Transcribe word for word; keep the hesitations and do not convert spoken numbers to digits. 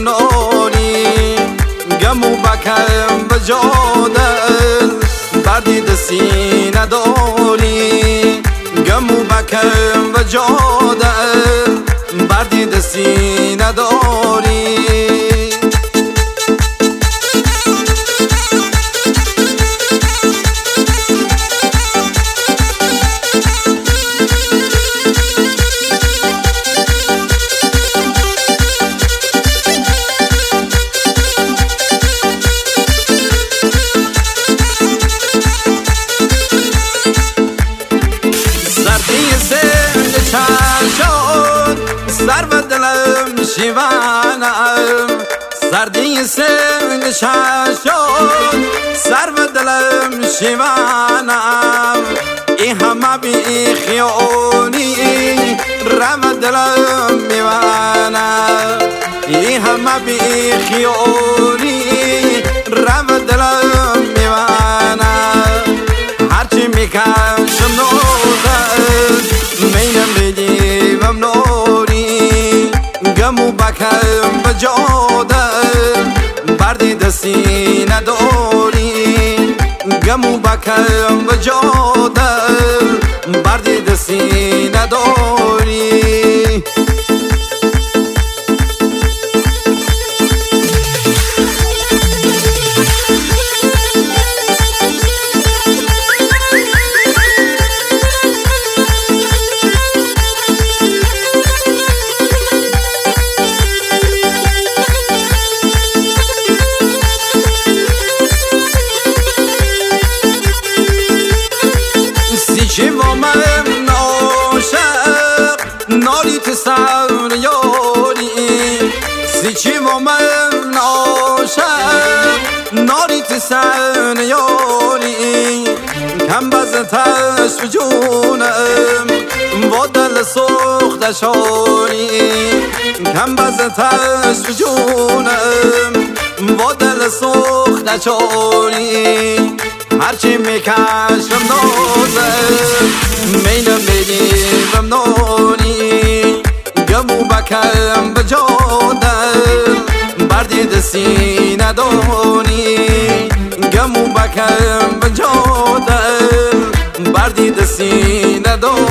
ناری گمو بکم به جادل بردی دستی نداری گمو بکم به جادل بردی دستی نداری سر و دلم شیوانم سردی سنگ شد سر و دلم شیوانم ای همه بی خیونی رم دلم میوانم ای همه بی خیونی رم دلم میوانم هرچی میکشم نوزد مینم بدیم نوری گمو بکم به جادل بردی دستی نداری گمو بکم به جادل بردی دستی نداری چی و من عاشق ناری تو سر یاری سی چی و من عاشق ناری تو سر یاری کم بزتش به جونم و دل سوخت شاری کم بزتش به جونم و دل سوخت شاری هرچی میکشم نازم مینم بدیم ناری گمو بکم به جادل بردی دستی نداری گمو بکم به جادل بردی دستی نداری